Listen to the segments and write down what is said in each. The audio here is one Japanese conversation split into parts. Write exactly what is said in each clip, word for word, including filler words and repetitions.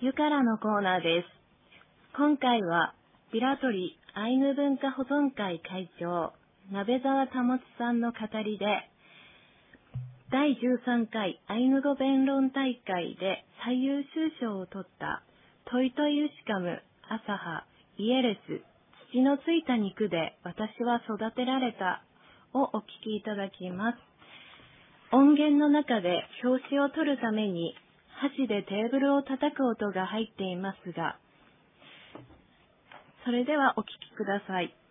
ゆからのコーナーです。今回はビラトリアイヌ文化保存会会長鍋沢保さんの語りで、だいじゅうさんかいアイヌ語弁論大会で最優秀賞を取ったトイトイウシカム、アサハ、イエレス、土のついた肉で私は育てられたをお聞きいただきます。音源の中で表紙を取るために箸でテーブルを叩く音が入っていますが、それではお聞きください。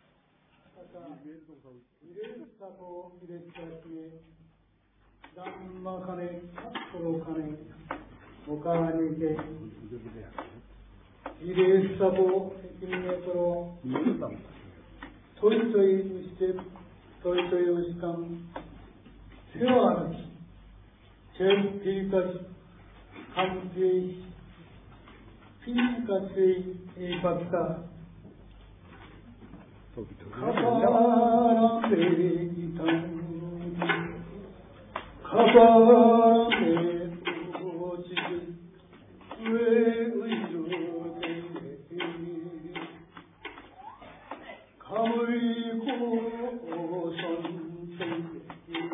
함께 피까지 박사 가바람에 이탄 가바람에 오지기 왜 의료대 가물고 선생이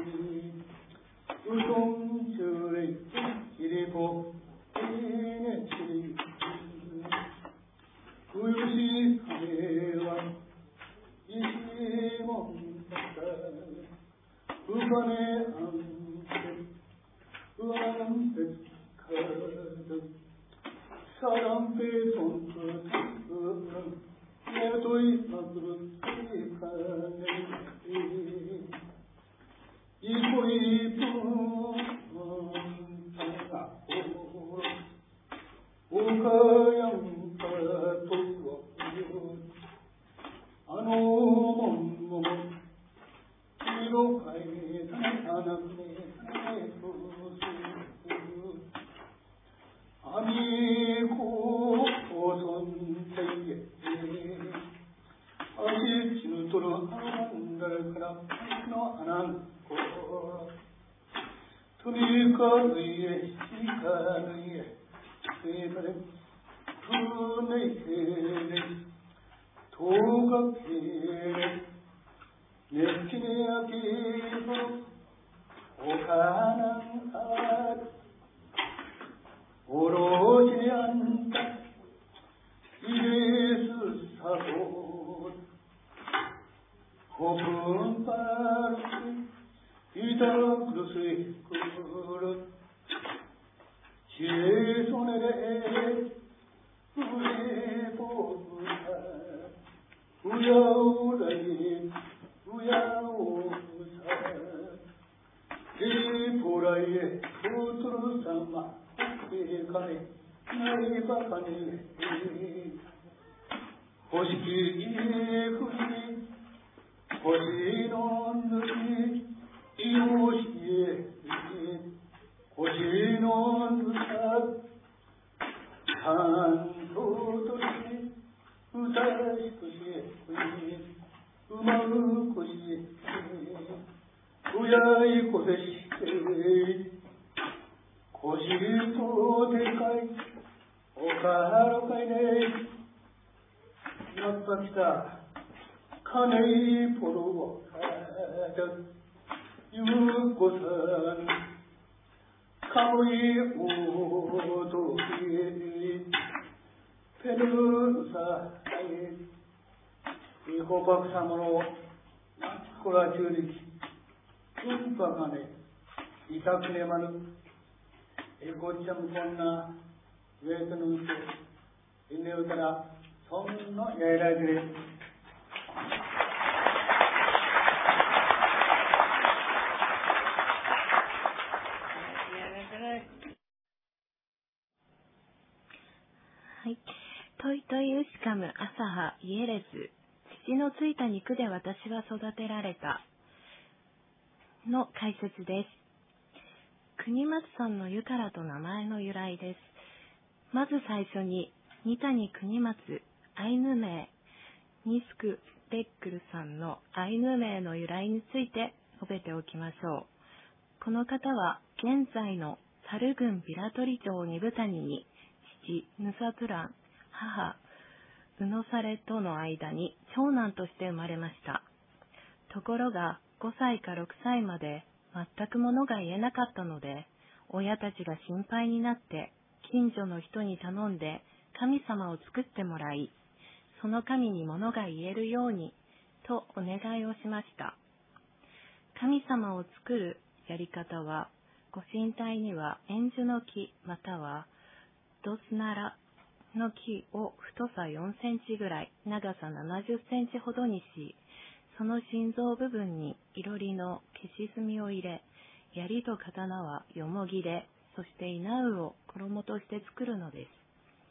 우동절의 이리보 이네치 우유시 해와 이시몬다가 우간의 암색 우암색 가득 사람 배송끝은 내도이 막으로 이가네 이보이 풍성하고 오가양가 도와요 아노몬모 이로가에 사나네 소수 아미고 오선대에 아시 지누도로 안달가라 너 안한고 투니카의에 시카의에 세바레 투네이케레 도각케레 네키네아기보 오가난 아 오로지 않다 이래스 사고 고픈 바람이 이다그릇의 그릇 지손에래 우에보다 우야우라이 우야우사 이보라에 우투루사마 이가네 나이바가네 호시키 이후시 호시노느니 이오시에 호시노느사 한도도시 우사시도시 우마우고시 우야이 고세시 고시도 대가이 오가로가이네 나빠기다 카네이 보러 가득 유고선 카모이 우도히 페르사이 이 호박삼으로 꼬라지으리 춤방안에 이사크네마는 일곱점 건나 외근우스 인내우다라 성노 예라지레 はい、トイトイウシカム、アサハ、イエレス、土のついた肉で私は育てられたの解説です。国松さんの湯からと名前の由来です。まず最初に、二谷国松、アイヌ名、ニスク・レックルさんのアイヌ名の由来について述べておきましょう。この方は現在のサル郡ビラトリ町二部谷にヌサトゥラン、母、ウノサレとの間に長男として生まれました。ところがごさいかろくさいまで全く物が言えなかったので、親たちが心配になって近所の人に頼んで神様を作ってもらい、その神に物が言えるようにとお願いをしました。神様を作るやり方は、ご神体には円樹の木またはドスナラの木を太さよんセンチぐらい、長さななじゅっセンチほどにし、その心臓部分にいろりの消し墨を入れ、槍と刀はよもぎで、そして稲うを衣として作るのです。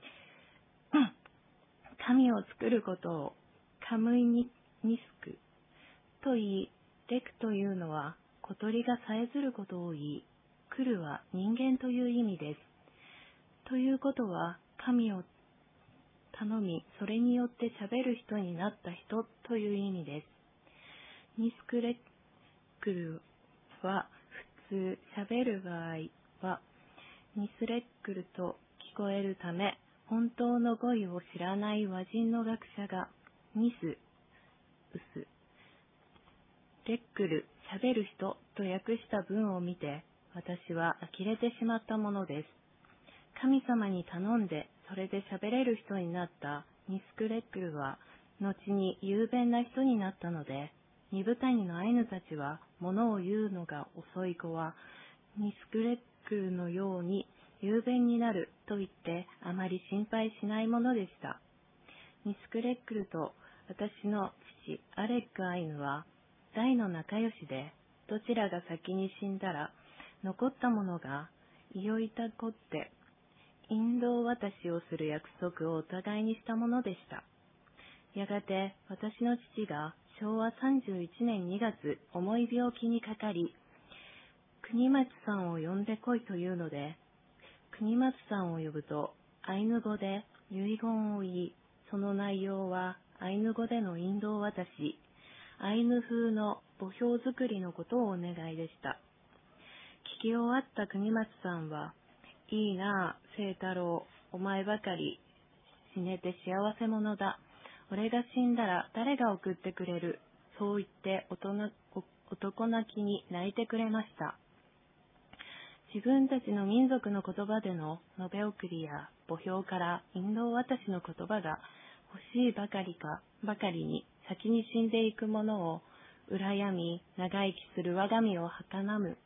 神を作ることをカムイニスクと言い、レクというのは小鳥がさえずることを言い、クルは人間という意味です。ということは、神を頼み、それによって喋る人になった人という意味です。ニスクレックルは普通喋る場合はニスレックルと聞こえるため、本当の語彙を知らない和人の学者がニス、ウス、レックル、喋る人と訳した文を見て、私は呆れてしまったものです。神様に頼んで、それで喋れる人になったニスクレックルは、後に雄弁な人になったので、二部谷のアイヌたちは、物を言うのが遅い子は、ニスクレックルのように雄弁になると言って、あまり心配しないものでした。ニスクレックルと私の父、アレック・アイヌは、大の仲良しで、どちらが先に死んだら、残った者が、いよいたこって、引導渡しをする約束をお互いにしたものでした。やがて、私の父が、しょうわさんじゅういちねんにがつ、重い病気にかかり、国松さんを呼んでこいというので、国松さんを呼ぶと、アイヌ語で遺言を言い、その内容はアイヌ語での引導渡し、アイヌ風の墓標作りのことをお願いでした。聞き終わった国松さんは、いいなあ、清太郎、お前ばかり死ねて幸せ者だ。俺が死んだら誰が送ってくれる。そう言って男泣きに泣いてくれました。自分たちの民族の言葉での述べ送りや墓標から引導渡しの言葉が欲しいばかりかばかりに先に死んでいく者を羨み長生きする我が身をはかなむ。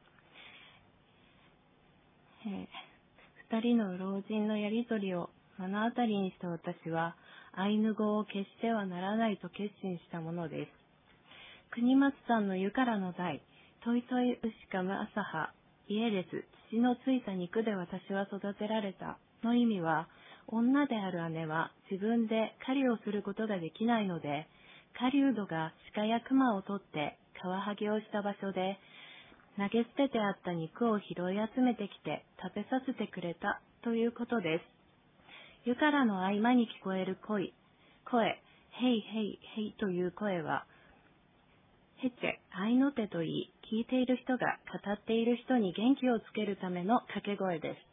えー、二人の老人のやりとりを目の当たりにした私はアイヌ語を消してはならないと決心したものです。国松さんの湯からの代、トイトイウシカムアサハ、家です、血のついた肉で私は育てられたの意味は、女である姉は自分で狩りをすることができないので、狩人が鹿や熊を取ってカワハギをした場所で、投げ捨ててあった肉を拾い集めてきて食べさせてくれたということです。湯からの合間に聞こえる声、声、ヘイヘイヘイという声は、ヘチェ、アイノテと言い、聞いている人が語っている人に元気をつけるための掛け声です。